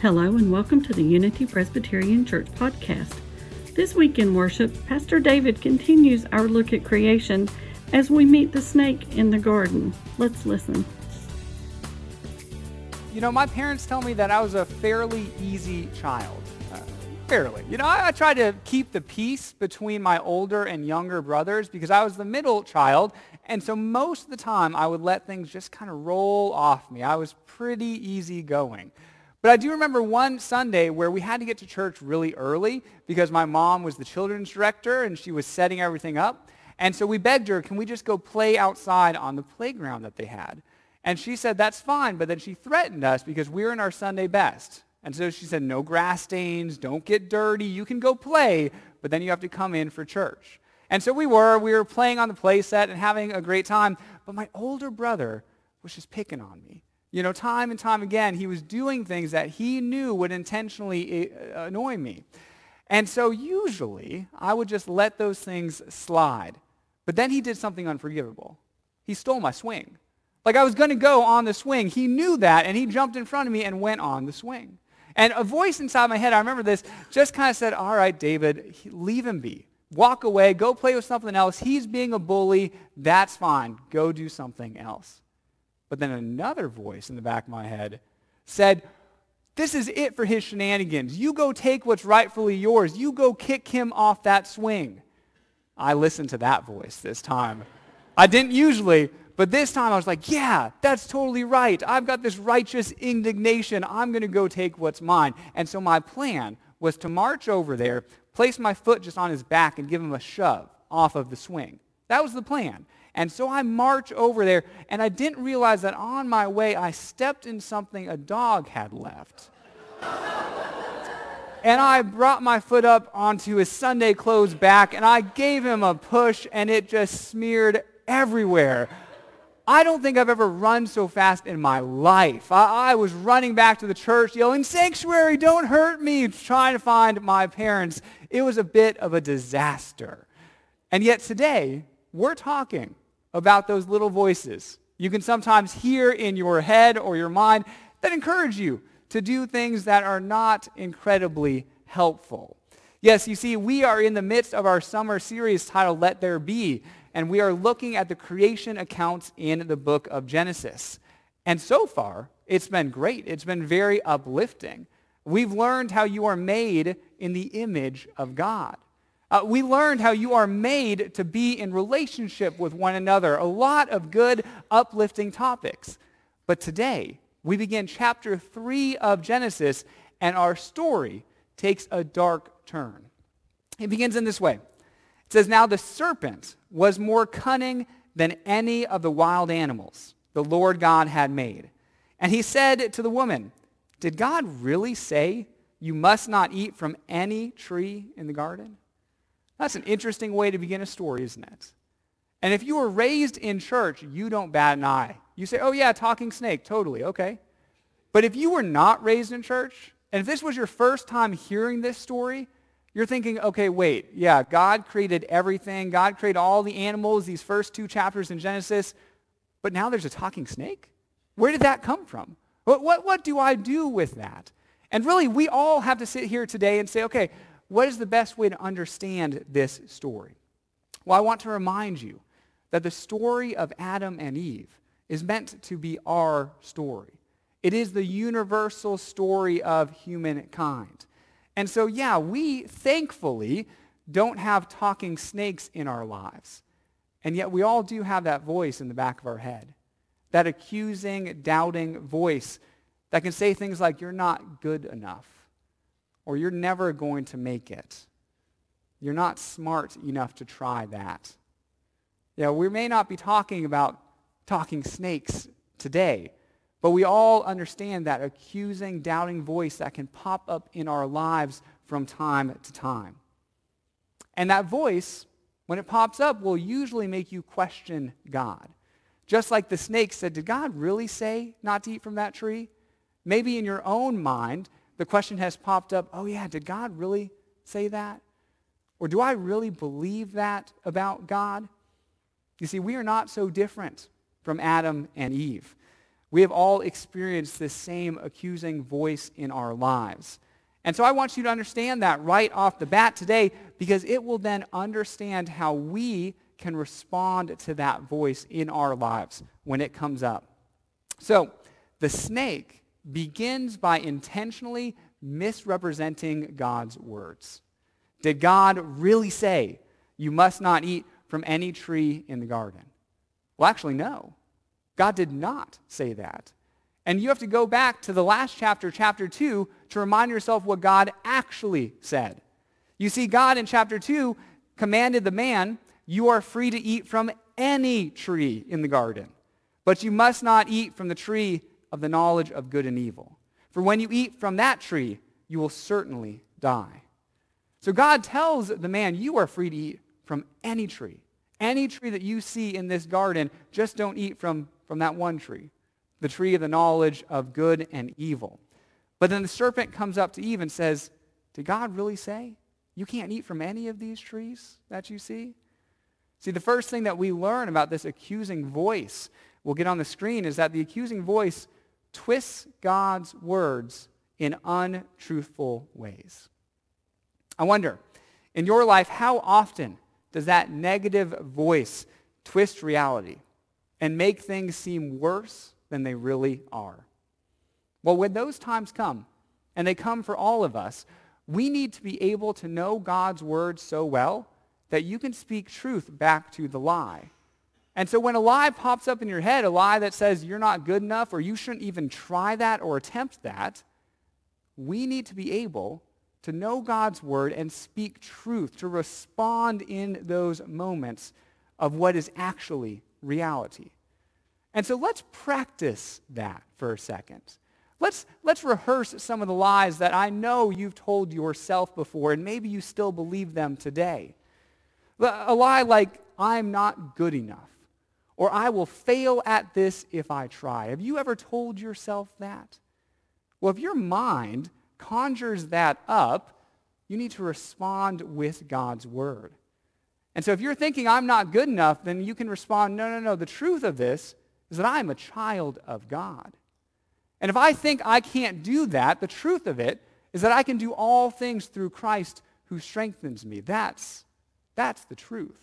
Hello and welcome to the Unity Presbyterian Church podcast. This week in worship, Pastor David continues our look at creation as we meet the snake in the garden. Let's listen. You know, my parents tell me that I was a fairly easy child. Fairly. I tried to keep the peace between my older and younger brothers because I was the middle child, and so most of the time I would let things just kind of roll off me. I was pretty easygoing. But I do remember one Sunday where we had to get to church really early because my mom was the children's director and she was setting everything up. And so we begged her, can we just go play outside on the playground that they had? And she said, that's fine, but then she threatened us because we were in our Sunday best. And so she said, no grass stains, don't get dirty, you can go play, but then you have to come in for church. And so we were playing on the play set and having a great time, but my older brother was just picking on me. Time and time again, he was doing things that he knew would intentionally annoy me. And so usually, I would just let those things slide. But then he did something unforgivable. He stole my swing. Like I was going to go on the swing. He knew that, and he jumped in front of me and went on the swing. And a voice inside my head, I remember this, just kind of said, all right, David, leave him be. Walk away. Go play with something else. He's being a bully. That's fine. Go do something else. But then another voice in the back of my head said, this is it for his shenanigans. You go take what's rightfully yours. You go kick him off that swing. I listened to that voice this time. I didn't usually, but this time I was like, yeah, that's totally right. I've got this righteous indignation. I'm going to go take what's mine. And so my plan was to march over there, place my foot just on his back, and give him a shove off of the swing. That was the plan. And so I march over there, and I didn't realize that on my way, I stepped in something a dog had left. And I brought my foot up onto his Sunday clothes back, and I gave him a push, and it just smeared everywhere. I don't think I've ever run so fast in my life. I was running back to the church, yelling, "Sanctuary, don't hurt me," trying to find my parents. It was a bit of a disaster. And yet today, we're talking about those little voices you can sometimes hear in your head or your mind that encourage you to do things that are not incredibly helpful. Yes, you see, we are in the midst of our summer series titled Let There Be, and we are looking at the creation accounts in the book of Genesis. And so far, it's been great. It's been very uplifting. We've learned how you are made in the image of God. We learned how you are made to be in relationship with one another. A lot of good, uplifting topics. But today, we begin chapter 3 of Genesis, and our story takes a dark turn. It begins in this way. It says, now the serpent was more cunning than any of the wild animals the Lord God had made. And he said to the woman, did God really say you must not eat from any tree in the garden? That's an interesting way to begin a story, isn't it? And if you were raised in church, you don't bat an eye. You say, oh yeah, talking snake, totally, okay. But if you were not raised in church, and if this was your first time hearing this story, you're thinking, okay, wait, yeah, God created everything. God created all the animals, these first 2 chapters in Genesis, but now there's a talking snake? Where did that come from? What do I do with that? And really, we all have to sit here today and say, okay, what is the best way to understand this story? Well, I want to remind you that the story of Adam and Eve is meant to be our story. It is the universal story of humankind. And so, yeah, we thankfully don't have talking snakes in our lives. And yet we all do have that voice in the back of our head, that accusing, doubting voice that can say things like, you're not good enough. Or you're never going to make it. You're not smart enough to try that. Yeah, we may not be talking about talking snakes today, but we all understand that accusing, doubting voice that can pop up in our lives from time to time. And that voice, when it pops up, will usually make you question God. Just like the snake said, did God really say not to eat from that tree? Maybe in your own mind, the question has popped up, oh yeah, did God really say that? Or do I really believe that about God? You see, we are not so different from Adam and Eve. We have all experienced this same accusing voice in our lives. And so I want you to understand that right off the bat today, because it will then understand how we can respond to that voice in our lives when it comes up. So the snake begins by intentionally misrepresenting God's words. Did God really say, you must not eat from any tree in the garden? Well, actually, no. God did not say that. And you have to go back to the last chapter, chapter 2, to remind yourself what God actually said. You see, God in chapter 2 commanded the man, you are free to eat from any tree in the garden, but you must not eat from the tree of the knowledge of good and evil. For when you eat from that tree, you will certainly die. So God tells the man, you are free to eat from any tree. Any tree that you see in this garden, just don't eat from that one tree, the tree of the knowledge of good and evil. But then the serpent comes up to Eve and says, did God really say you can't eat from any of these trees that you see? See, the first thing that we learn about this accusing voice, we'll get on the screen, is that the accusing voice twists God's words in untruthful ways. I wonder, in your life, how often does that negative voice twist reality and make things seem worse than they really are? Well, when those times come, and they come for all of us, we need to be able to know God's word so well that you can speak truth back to the lie. And so when a lie pops up in your head, a lie that says you're not good enough or you shouldn't even try that or attempt that, we need to be able to know God's word and speak truth, to respond in those moments of what is actually reality. And so let's practice that for a second. Let's rehearse some of the lies that I know you've told yourself before, and maybe you still believe them today. A lie like, I'm not good enough, or I will fail at this if I try. Have you ever told yourself that? Well, if your mind conjures that up, you need to respond with God's word. And so if you're thinking, I'm not good enough, then you can respond, no. The truth of this is that I'm a child of God. And if I think I can't do that, the truth of it is that I can do all things through Christ who strengthens me. That's the truth.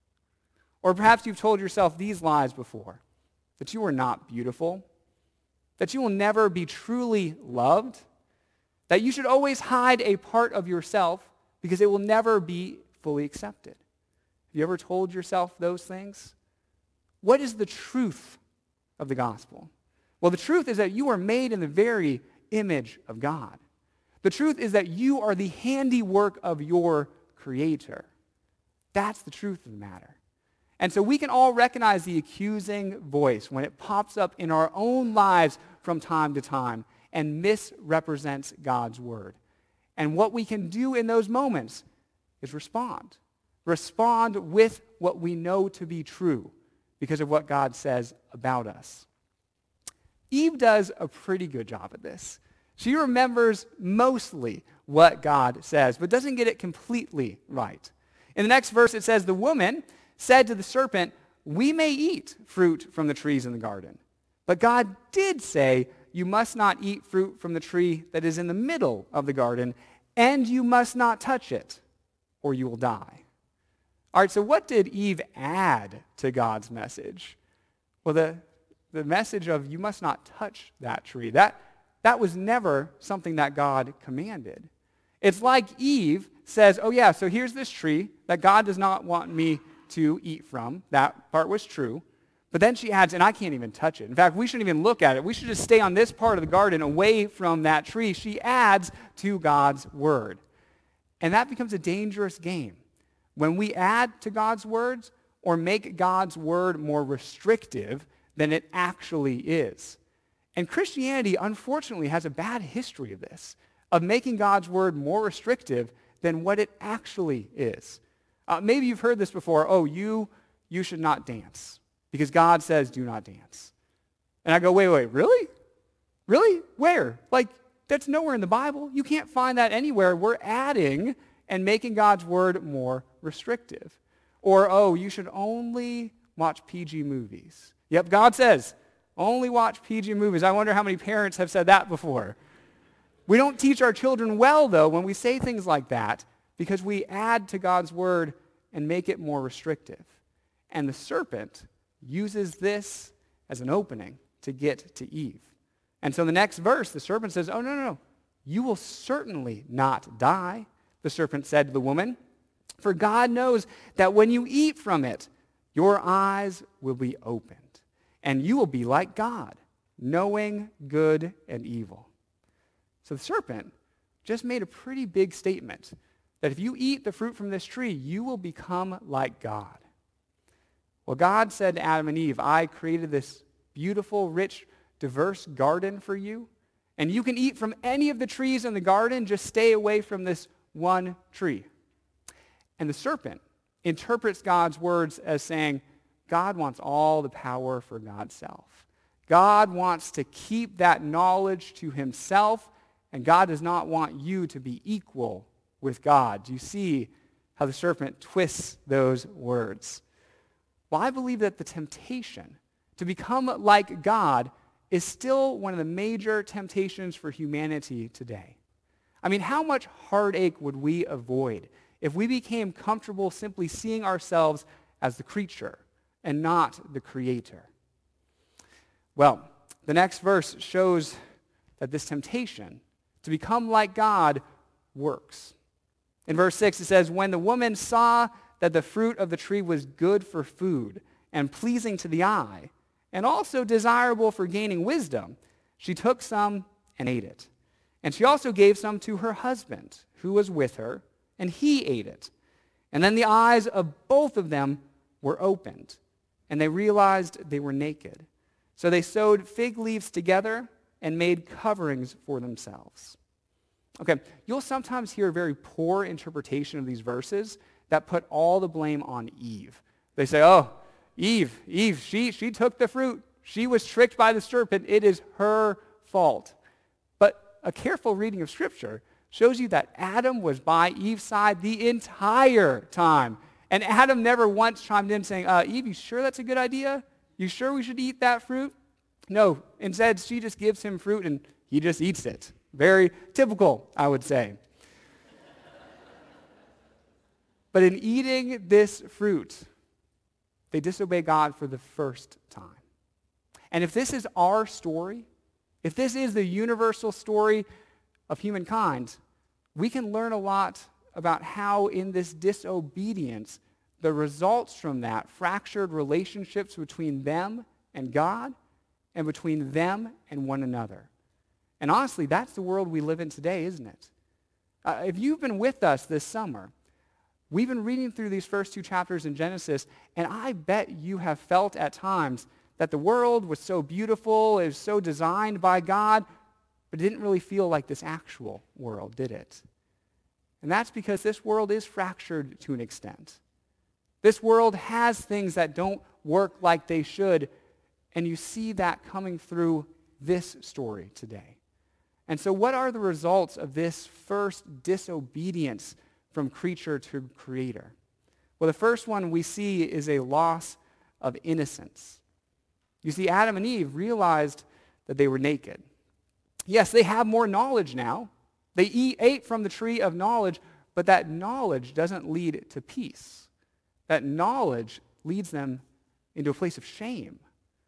Or perhaps you've told yourself these lies before, that you are not beautiful, that you will never be truly loved, that you should always hide a part of yourself because it will never be fully accepted. Have you ever told yourself those things? What is the truth of the gospel? Well, the truth is that you are made in the very image of God. The truth is that you are the handiwork of your Creator. That's the truth of the matter. And so we can all recognize the accusing voice when it pops up in our own lives from time to time and misrepresents God's word. And what we can do in those moments is respond. Respond with what we know to be true because of what God says about us. Eve does a pretty good job at this. She remembers mostly what God says, but doesn't get it completely right. In the next verse, it says, the woman said to the serpent, we may eat fruit from the trees in the garden. But God did say, you must not eat fruit from the tree that is in the middle of the garden, and you must not touch it, or you will die. All right, so what did Eve add to God's message? Well, the message of you must not touch that tree, that was never something that God commanded. It's like Eve says, oh yeah, so here's this tree that God does not want me to eat from. That part was true. But then she adds, and I can't even touch it. In fact, we shouldn't even look at it. We should just stay on this part of the garden away from that tree. She adds to God's word. And that becomes a dangerous game. When we add to God's words or make God's word more restrictive than it actually is. And Christianity, unfortunately, has a bad history of this, of making God's word more restrictive than what it actually is. Maybe you've heard this before, oh, you should not dance because God says do not dance. And I go, wait, really? Really? Where? Like, that's nowhere in the Bible. You can't find that anywhere. We're adding and making God's word more restrictive. Or, oh, you should only watch PG movies. Yep, God says, Only watch PG movies. I wonder how many parents have said that before. We don't teach our children well, though, when we say things like that, because we add to God's word and make it more restrictive. And the serpent uses this as an opening to get to Eve. And so in the next verse, the serpent says, oh, no, you will certainly not die, the serpent said to the woman, for God knows that when you eat from it, your eyes will be opened, and you will be like God, knowing good and evil. So the serpent just made a pretty big statement that if you eat the fruit from this tree, you will become like God. Well, God said to Adam and Eve, I created this beautiful, rich, diverse garden for you, and you can eat from any of the trees in the garden, just stay away from this one tree. And the serpent interprets God's words as saying, God wants all the power for God's self. God wants to keep that knowledge to himself, and God does not want you to be equal with God. Do you see how the serpent twists those words? Well, I believe that the temptation to become like God is still one of the major temptations for humanity today. I mean, how much heartache would we avoid if we became comfortable simply seeing ourselves as the creature and not the creator? Well, the next verse shows that this temptation to become like God works. In verse 6 it says, when the woman saw that the fruit of the tree was good for food and pleasing to the eye, and also desirable for gaining wisdom, she took some and ate it. And she also gave some to her husband, who was with her, and he ate it. And then the eyes of both of them were opened, and they realized they were naked. So they sewed fig leaves together and made coverings for themselves. Okay, you'll sometimes hear a very poor interpretation of these verses that put all the blame on Eve. They say, oh, Eve, she took the fruit. She was tricked by the serpent. It is her fault. But a careful reading of Scripture shows you that Adam was by Eve's side the entire time. And Adam never once chimed in saying, Eve, you sure that's a good idea? You sure we should eat that fruit? No. Instead, she just gives him fruit and he just eats it. Very typical, I would say. But in eating this fruit, they disobey God for the first time. And if this is our story, if this is the universal story of humankind, we can learn a lot about how in this disobedience, the results from that fractured relationships between them and God and between them and one another. And honestly, that's the world we live in today, isn't it? If you've been with us this summer, we've been reading through these first two chapters in Genesis, and I bet you have felt at times that the world was so beautiful, it was so designed by God, but it didn't really feel like this actual world, did it? And that's because this world is fractured to an extent. This world has things that don't work like they should, and you see that coming through this story today. And so what are the results of this first disobedience from creature to creator? Well, the first one we see is a loss of innocence. You see, Adam and Eve realized that they were naked. Yes, they have more knowledge now. They ate from the tree of knowledge, but that knowledge doesn't lead to peace. That knowledge leads them into a place of shame.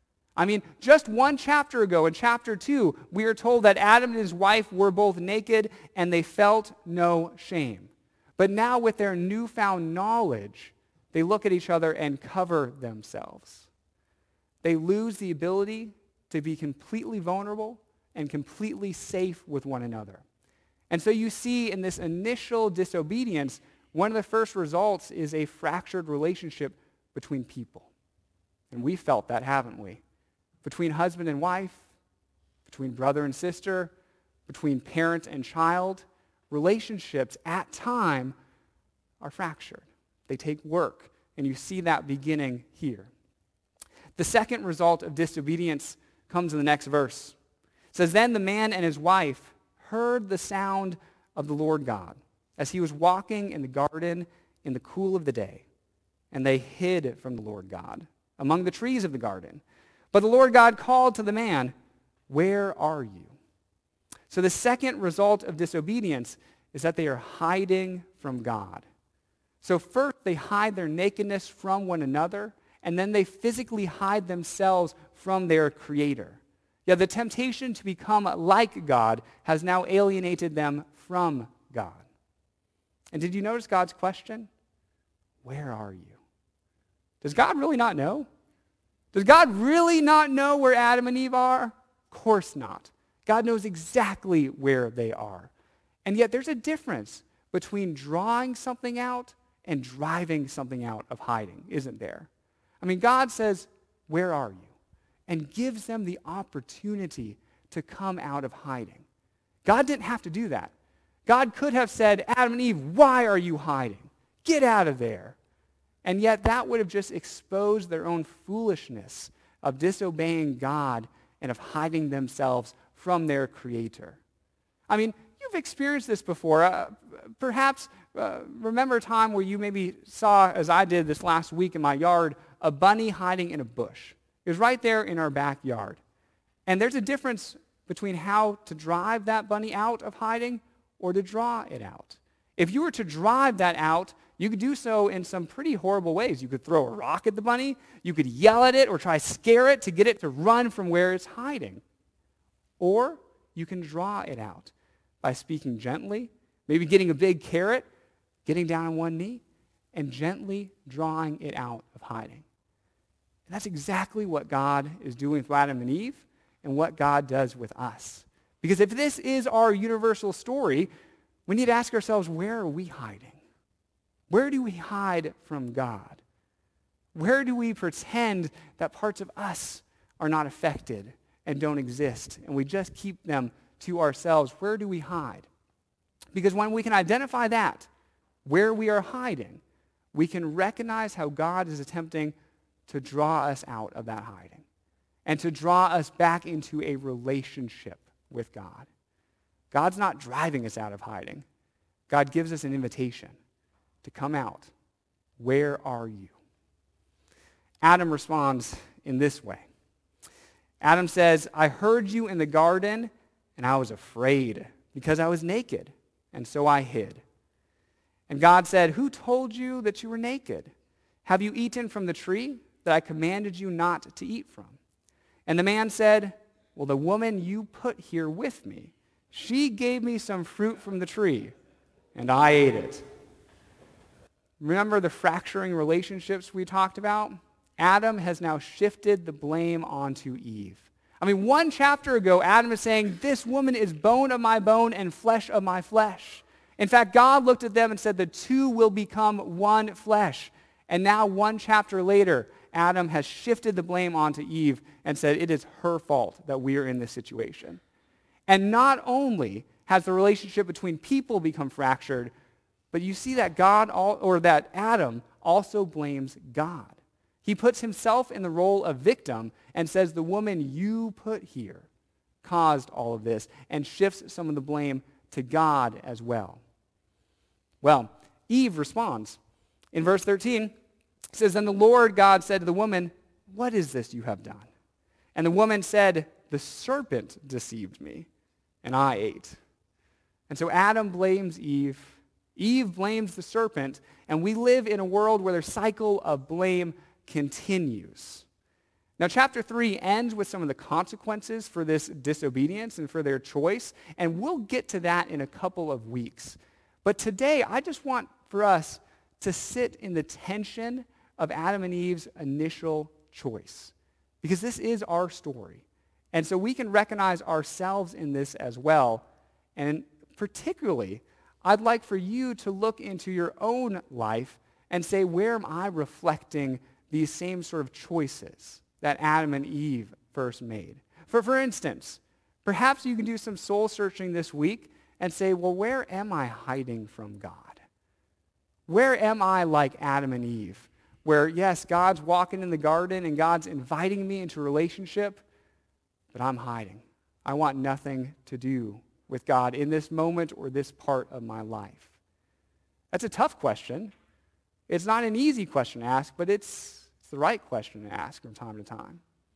I mean, just one chapter ago, in chapter 2, we are told that Adam and his wife were both naked and they felt no shame. But now with their newfound knowledge, they look at each other and cover themselves. They lose the ability to be completely vulnerable and completely safe with one another. And so you see in this initial disobedience, one of the first results is a fractured relationship between people. And we felt that, haven't we? Between husband and wife, between brother and sister, between parent and child, relationships at time are fractured. They take work, and you see that beginning here. The second result of disobedience comes in the next verse. It says, then the man and his wife heard the sound of the Lord God as he was walking in the garden in the cool of the day, and they hid from the Lord God among the trees of the garden. But the Lord God called to the man, "Where are you?" So the second result of disobedience is that they are hiding from God. So first they hide their nakedness from one another, and then they physically hide themselves from their Creator. Yeah, the temptation to become like God has now alienated them from God. And did you notice God's question? Where are you? Does God really not know? Does God really not know where Adam and Eve are? Of course not. God knows exactly where they are. And yet there's a difference between drawing something out and driving something out of hiding, isn't there? I mean, God says, "Where are you?" and gives them the opportunity to come out of hiding. God didn't have to do that. God could have said, "Adam and Eve, why are you hiding? Get out of there." And yet that would have just exposed their own foolishness of disobeying God and of hiding themselves from their Creator. I mean, you've experienced this before. Perhaps remember a time where you maybe saw, as I did this last week in my yard, a bunny hiding in a bush. It was right there in our backyard. And there's a difference between how to drive that bunny out of hiding or to draw it out. If you were to drive that out, you could do so in some pretty horrible ways. You could throw a rock at the bunny, you could yell at it or try to scare it to get it to run from where it's hiding. Or you can draw it out by speaking gently, maybe getting a big carrot, getting down on one knee, and gently drawing it out of hiding. And that's exactly what God is doing with Adam and Eve and what God does with us. Because if this is our universal story, we need to ask ourselves, where are we hiding? Where do we hide from God? Where do we pretend that parts of us are not affected and don't exist, and we just keep them to ourselves? Where do we hide? Because when we can identify that, where we are hiding, we can recognize how God is attempting to draw us out of that hiding and to draw us back into a relationship with God. God's not driving us out of hiding. God gives us an invitation to come out. Where are you? Adam responds in this way. Adam says, "I heard you in the garden, and I was afraid because I was naked, and so I hid." And God said, "Who told you that you were naked? Have you eaten from the tree that I commanded you not to eat from?" And the man said, "Well, the woman you put here with me, she gave me some fruit from the tree, and I ate it." Remember the fracturing relationships we talked about? Adam has now shifted the blame onto Eve. I mean, one chapter ago, Adam is saying, "This woman is bone of my bone and flesh of my flesh." In fact, God looked at them and said, "The two will become one flesh." And now, one chapter later, Adam has shifted the blame onto Eve and said, "It is her fault that we are in this situation." And not only has the relationship between people become fractured, but you see that that Adam also blames God. He puts himself in the role of victim and says, "The woman you put here caused all of this," and shifts some of the blame to God as well. Well, Eve responds. In verse 13, it says, "Then the Lord God said to the woman, 'What is this you have done?' And the woman said, 'The serpent deceived me, and I ate.'" And so Adam blames Eve. Eve blames the serpent, and we live in a world where the cycle of blame continues. Now, chapter 3 ends with some of the consequences for this disobedience and for their choice, and we'll get to that in a couple of weeks. But today, I just want for us to sit in the tension of Adam and Eve's initial choice, because this is our story. And so we can recognize ourselves in this as well. And particularly, I'd like for you to look into your own life and say, where am I reflecting these same sort of choices that Adam and Eve first made? For instance, perhaps you can do some soul searching this week and say, well, where am I hiding from God? Where am I like Adam and Eve? Where, yes, God's walking in the garden and God's inviting me into a relationship, but I'm hiding. I want nothing to do with God in this moment or this part of my life. That's a tough question. It's not an easy question to ask, but it's the right question to ask from time to time.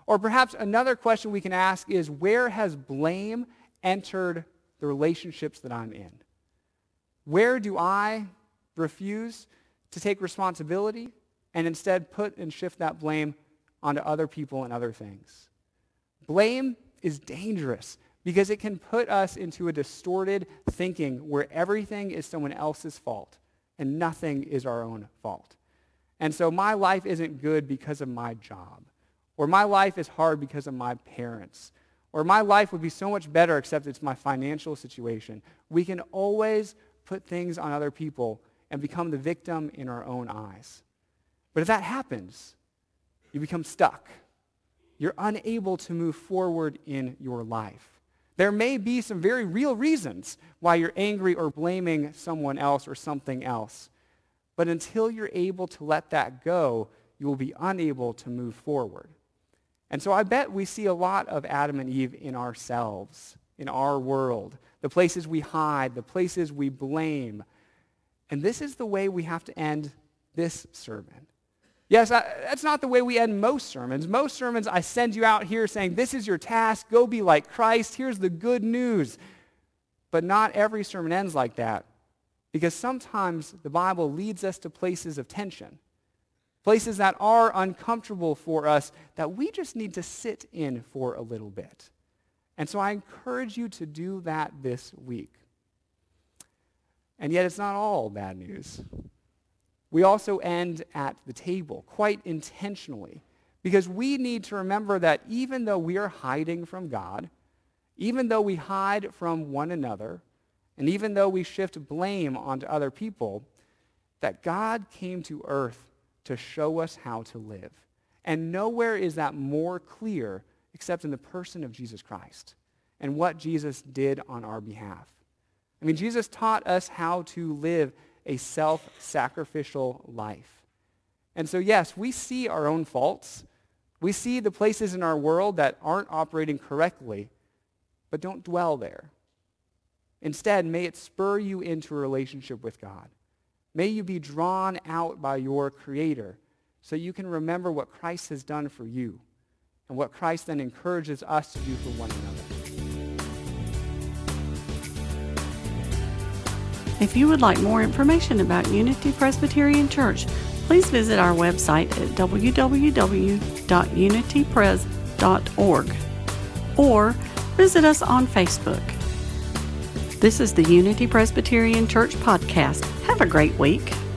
Or perhaps another question we can ask is, where has blame entered the relationships that I'm in? Where do I refuse to take responsibility and instead put and shift that blame onto other people and other things? Blame is dangerous because it can put us into a distorted thinking where everything is someone else's fault and nothing is our own fault. And so my life isn't good because of my job, or my life is hard because of my parents, or my life would be so much better except it's my financial situation. We can always put things on other people and become the victim in our own eyes. But if that happens, you become stuck. You're unable to move forward in your life. There may be some very real reasons why you're angry or blaming someone else or something else. But until you're able to let that go, you will be unable to move forward. And so I bet we see a lot of Adam and Eve in ourselves, in our world, the places we hide, the places we blame. And this is the way we have to end this sermon. Yes, that's not the way we end most sermons. Most sermons, I send you out here saying, this is your task, go be like Christ, here's the good news. But not every sermon ends like that, because sometimes the Bible leads us to places of tension, places that are uncomfortable for us that we just need to sit in for a little bit. And so I encourage you to do that this week. And yet it's not all bad news. We also end at the table quite intentionally because we need to remember that even though we are hiding from God, even though we hide from one another, and even though we shift blame onto other people, that God came to earth to show us how to live. And nowhere is that more clear except in the person of Jesus Christ and what Jesus did on our behalf. I mean, Jesus taught us how to live a self-sacrificial life. And so yes, we see our own faults. We see the places in our world that aren't operating correctly, but don't dwell there. Instead, may it spur you into a relationship with God. May you be drawn out by your Creator so you can remember what Christ has done for you and what Christ then encourages us to do for one another. If you would like more information about Unity Presbyterian Church, please visit our website at www.unitypres.org or visit us on Facebook. This is the Unity Presbyterian Church podcast. Have a great week.